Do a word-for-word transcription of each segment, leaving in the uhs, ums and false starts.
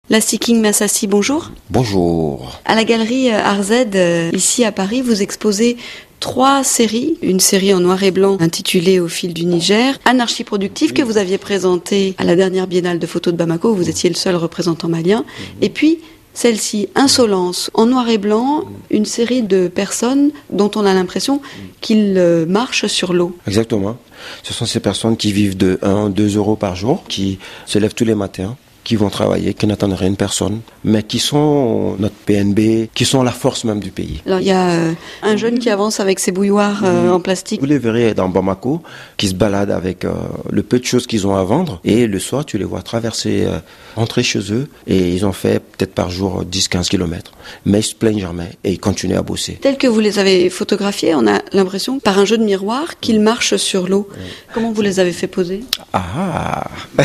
Lassi King Massassi, bonjour. Bonjour. À la galerie R Z, ici à Paris, vous exposez trois séries. Une série en noir et blanc intitulée Au fil du Niger, Anarchie productive, que vous aviez présentée à la dernière biennale de photos de Bamako, où vous étiez le seul représentant malien. Et puis, celle-ci, Insolence, en noir et blanc, une série de personnes dont on a l'impression qu'ils marchent sur l'eau. Exactement. Ce sont ces personnes qui vivent de un à deux euros par jour, qui se lèvent tous les matins, qui vont travailler, qui n'attendent rien de personne, mais qui sont notre P N B, qui sont la force même du pays. Alors, il y a euh, un jeune qui avance avec ses bouilloires euh, en plastique. Vous les verrez dans Bamako, qui se baladent avec euh, le peu de choses qu'ils ont à vendre, et le soir, tu les vois traverser, euh, rentrer chez eux, et ils ont fait peut-être par jour dix à quinze kilomètres. Mais ils se plaignent jamais, et ils continuent à bosser. Tel que vous les avez photographiés, on a l'impression, par un jeu de miroir, qu'ils marchent sur l'eau. Oui. Comment vous les avez fait poser ? Ah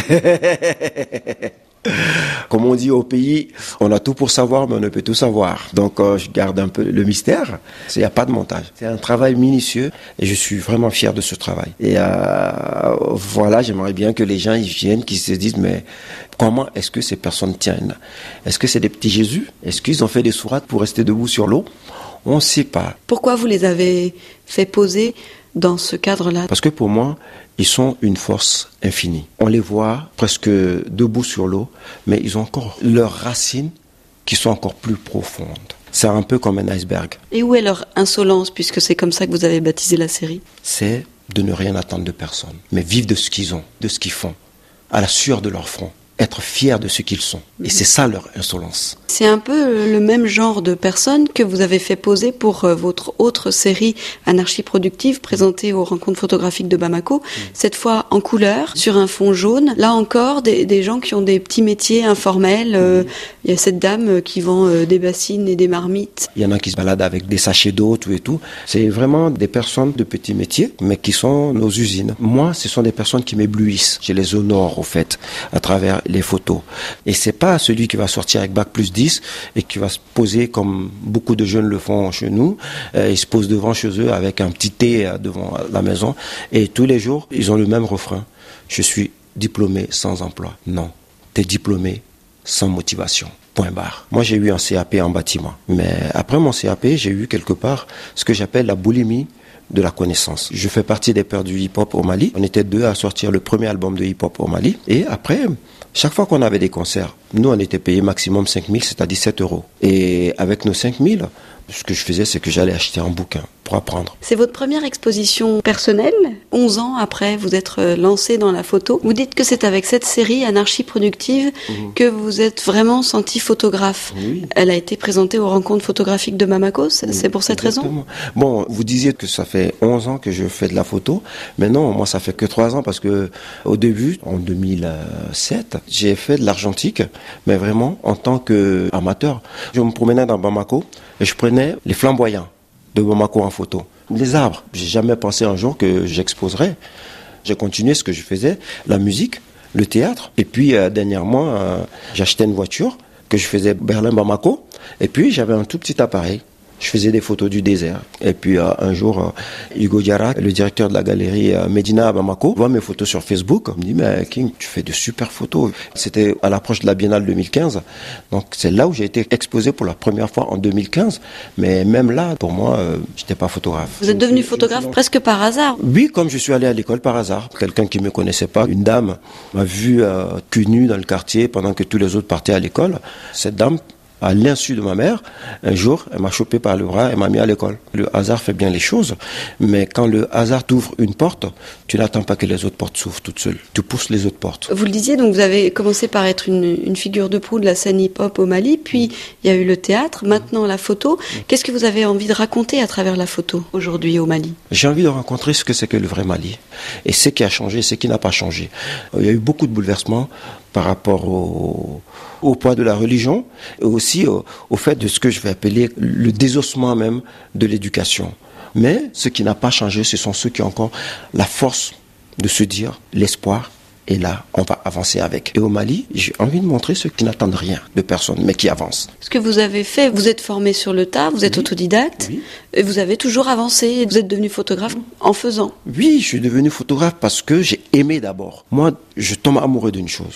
Comme on dit au pays, on a tout pour savoir, mais on ne peut tout savoir. Donc, euh, je garde un peu le mystère. Il n'y a pas de montage. C'est un travail minutieux et je suis vraiment fier de ce travail. Et euh, voilà, j'aimerais bien que les gens y viennent, qu'ils se disent, mais comment est-ce que ces personnes tiennent ? Est-ce que c'est des petits Jésus ? Est-ce qu'ils ont fait des sourates pour rester debout sur l'eau ? On ne sait pas. Pourquoi vous les avez fait poser dans ce cadre-là ? Parce que pour moi, ils sont une force infinie. On les voit presque debout sur l'eau, mais ils ont encore leurs racines qui sont encore plus profondes. C'est un peu comme un iceberg. Et où est leur insolence, puisque c'est comme ça que vous avez baptisé la série ? C'est de ne rien attendre de personne, mais vivre de ce qu'ils ont, de ce qu'ils font, à la sueur de leur front. Être fiers de ce qu'ils sont. Et c'est ça leur insolence. C'est un peu le même genre de personnes que vous avez fait poser pour votre autre série Anarchie productive présentée aux rencontres photographiques de Bamako, mmh. cette fois en couleur, sur un fond jaune. Là encore, des, des gens qui ont des petits métiers informels. Euh, mmh. Il y a cette dame qui vend euh, des bassines et des marmites. Il y en a qui se baladent avec des sachets d'eau, tout et tout. C'est vraiment des personnes de petits métiers, mais qui sont nos usines. Moi, ce sont des personnes qui m'éblouissent. Je les honore, au fait, à travers les photos. Et c'est pas celui qui va sortir avec bac plus dix et qui va se poser comme beaucoup de jeunes le font chez nous. Euh, ils se posent devant chez eux avec un petit thé devant la maison et tous les jours, ils ont le même refrain. Je suis diplômé sans emploi. Non, t'es diplômé sans motivation. Point barre. Moi, j'ai eu un C A P en bâtiment. Mais après mon C A P, j'ai eu quelque part ce que j'appelle la boulimie de la connaissance. Je fais partie des pères du hip-hop au Mali. On était deux à sortir le premier album de hip-hop au Mali. Et après, chaque fois qu'on avait des concerts, nous, on était payés maximum cinq mille, c'est-à-dire sept euros. Et avec nos cinq mille, ce que je faisais, c'est que j'allais acheter un bouquin pour apprendre. C'est votre première exposition personnelle. onze ans après, vous êtes lancé dans la photo. Vous dites que c'est avec cette série Anarchie productive mmh. que vous êtes vraiment senti photographe. Oui. Elle a été présentée aux rencontres photographiques de Bamako, c'est, oui, c'est pour cette exactement. raison ? Bon, vous disiez que ça fait onze ans que je fais de la photo, mais non, moi ça fait que trois ans parce que au début, en deux mille sept, j'ai fait de l'argentique, mais vraiment en tant qu'amateur. Je me promenais dans Bamako et je prenais les flamboyants de Bamako en photo. Les arbres, j'ai jamais pensé un jour que j'exposerais. J'ai continué ce que je faisais, la musique, le théâtre. Et puis, euh, dernièrement, euh, j'ai acheté une voiture que je faisais Berlin-Bamako. Et puis, j'avais un tout petit appareil. Je faisais des photos du désert. Et puis euh, un jour, euh, Hugo Diarra, le directeur de la galerie euh, Medina à Bamako, voit mes photos sur Facebook. Il me dit, mais King, tu fais de super photos. C'était à l'approche de la Biennale deux mille quinze. Donc c'est là où j'ai été exposé pour la première fois en deux mille quinze. Mais même là, pour moi, euh, j'étais pas photographe. Vous êtes devenu photographe presque par hasard ? Oui, comme je suis allé à l'école par hasard. Quelqu'un qui me connaissait pas, une dame, m'a vu euh, cul nu dans le quartier pendant que tous les autres partaient à l'école. Cette dame, à l'insu de ma mère, un jour, elle m'a chopé par le bras et m'a mis à l'école. Le hasard fait bien les choses, mais quand le hasard t'ouvre une porte, tu n'attends pas que les autres portes s'ouvrent toutes seules. Tu pousses les autres portes. Vous le disiez, donc vous avez commencé par être une, une figure de proue de la scène hip-hop au Mali, puis il y a eu le théâtre, maintenant la photo. Qu'est-ce que vous avez envie de raconter à travers la photo aujourd'hui au Mali ? J'ai envie de rencontrer ce que c'est que le vrai Mali, et ce qui a changé, ce qui n'a pas changé. Il y a eu beaucoup de bouleversements par rapport au, au poids de la religion et aussi au, au fait de ce que je vais appeler le désossement même de l'éducation. Mais ce qui n'a pas changé, ce sont ceux qui ont encore la force de se dire l'espoir est là, on va avancer avec. Et au Mali, j'ai envie de montrer ceux qui n'attendent rien de personne, mais qui avancent. Ce que vous avez fait, vous êtes formé sur le tas, vous êtes oui. autodidacte, oui. et vous avez toujours avancé, vous êtes devenu photographe en faisant. Oui, je suis devenu photographe parce que j'ai aimé d'abord. Moi, je tombe amoureux d'une chose.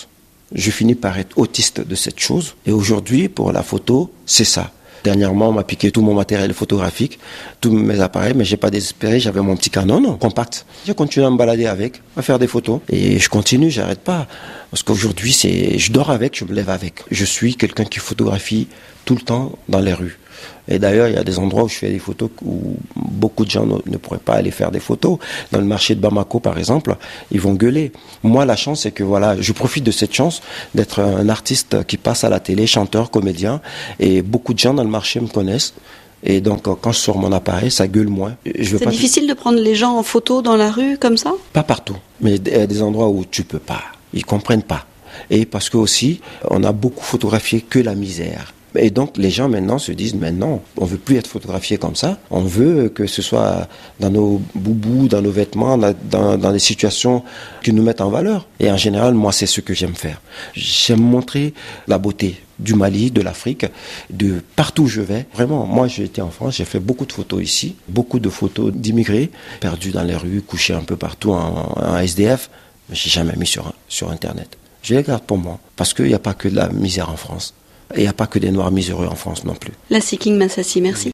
Je finis par être autiste de cette chose. Et aujourd'hui, pour la photo, c'est ça. Dernièrement, on m'a piqué tout mon matériel photographique, tous mes appareils, mais j'ai pas désespéré, j'avais mon petit Canon compact. J'ai continué à me balader avec, à faire des photos. Et je continue, j'arrête pas. Parce qu'aujourd'hui, c'est, je dors avec, je me lève avec. Je suis quelqu'un qui photographie tout le temps dans les rues. Et d'ailleurs, il y a des endroits où je fais des photos où beaucoup de gens ne, ne pourraient pas aller faire des photos. Dans le marché de Bamako, par exemple, ils vont gueuler. Moi, la chance, c'est que voilà, je profite de cette chance d'être un artiste qui passe à la télé, chanteur, comédien. Et beaucoup de gens dans le marché me connaissent. Et donc, quand je sors mon appareil, ça gueule moins. Je veux c'est pas difficile de prendre les gens en photo dans la rue, comme ça? Pas partout, mais il y a des endroits où tu peux pas. Ils comprennent pas. Et parce que aussi, on a beaucoup photographié que la misère. Et donc, les gens maintenant se disent, mais non, on veut plus être photographié comme ça. On veut que ce soit dans nos boubous, dans nos vêtements, dans, dans des situations qui nous mettent en valeur. Et en général, moi, c'est ce que j'aime faire. J'aime montrer la beauté du Mali, de l'Afrique, de partout où je vais. Vraiment, moi, j'ai été en France, j'ai fait beaucoup de photos ici, beaucoup de photos d'immigrés, perdus dans les rues, couchés un peu partout en, en S D F. Mais j'ai jamais mis sur, sur Internet. Je les garde pour moi, parce qu'il n'y a pas que de la misère en France. Et il n'y a pas que des Noirs miséreux en France non plus. La Seeking Massassi, merci.